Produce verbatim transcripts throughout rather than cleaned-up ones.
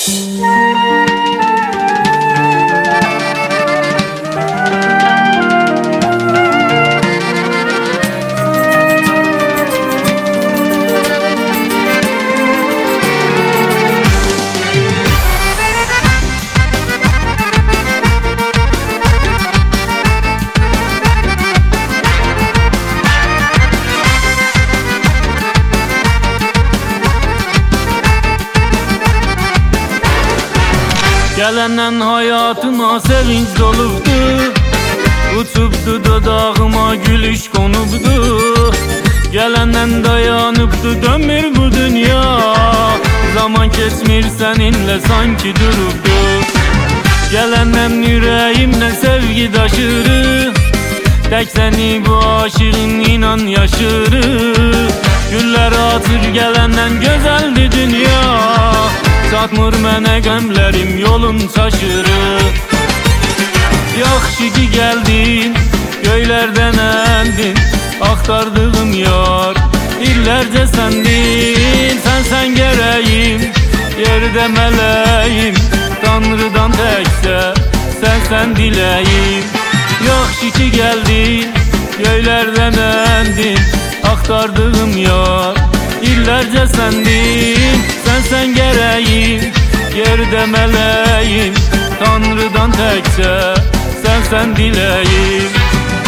Gəlenden hayatıma sevinç dolubdu, uçubdu dodağıma gülüş konubdu. Gəlenden dayanıbdı dönmür bu dünya, zaman kesmir seninle sanki durubdu. Gəlenden yüreğimden sevgi taşırı, tek seni bu aşığın inan yaşırı. Güller atır gəlenden güzeldi dünya, çatmır mənə qəmlərim yolun şaşırır. Yaxşı ki gəldin, göylərdən əndin, axtardığım yar illərcə səndin. Sənsən gərəyim, yerdə mələyim, Tanrıdan təkcə sənsən diləyim. Yaxşı ki gəldin, göylərdən əndin, axtardığım yar illərcə səndin. Sənsən gərəyim, yerdə mələyim, Tanrıdan təkcə sənsən diləyim.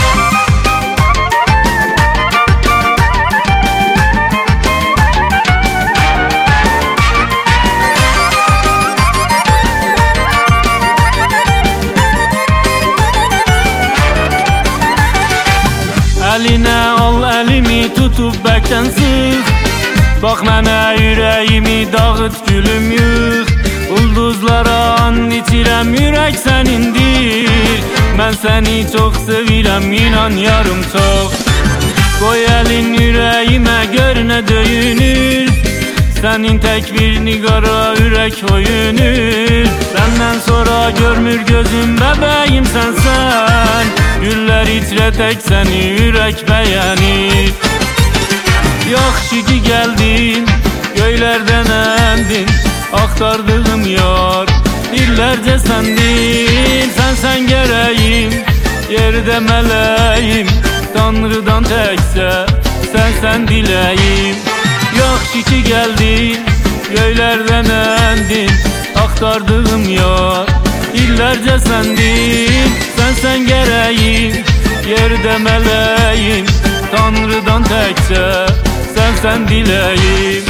Əlinə al əlimi tutub bəkdən sıx, bax mənə ürəyimi dağıt gülüm yığ. Ulduzlara an itirəm, ürək sənindir, mən səni çox sevirəm, inan yarım çox. Qoy əlin ürəyimə gör nə döyünür, sənin tək bir niqara ürək oyunur. Səndən sonra görmür gözüm bəbəyim sənsən, güller itirə tək səni ürək bəyənir. Yaxşı ki gəldin, göylərdən əndin, axtardığım yar illərcə səndin. Sənsən gərəyim, yerdə mələyim, Tanrıdan təkcə sənsən diləyim. Yaxşı ki gəldin, göylərdən əndin, axtardığım yar illərcə səndin. Sənsən gərəyim, yerdə mələyim, Tanrıdan təkcə sənsən diləyim.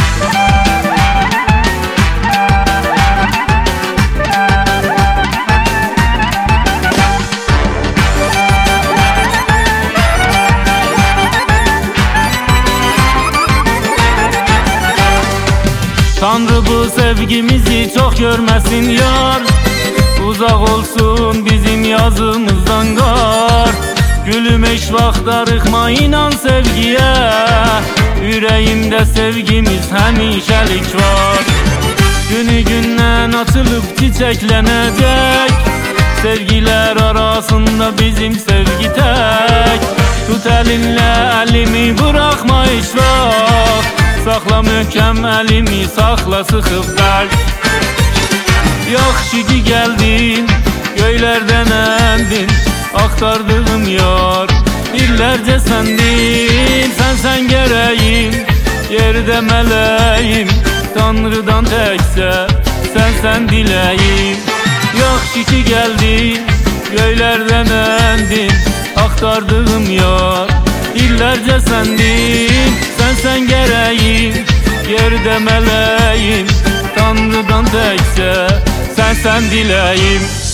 Tanrı bu sevgimizi çok görmesin yar, uzak olsun bizim yazımızdan qar. Gülüm eş vaxt darıxma, inan sevgiye, yüreğimde sevgimiz həmişəlik var. Günü gündən açılıp çiçeklənəcək, sevgiler arasında bizim sevgi tek. Tut elinle elimi, bırakma hiç vaxt, saxla möhkəm əlimi, saxla sıxıb qəlb. Yaxşı ki gəldin, göylərdən əndin, axtardığım yar illərcə səndin. Sənsən gərəyim, yerdə mələyim, Tanrıdan təkcə sənsən diləyim. Yaxşı ki gəldin, göylərdən əndin, axtardığım yar illərcə səndin. Sənsən gərəyim, yerdə mələyim, Tanrıdan təkcə sənsən diləyim.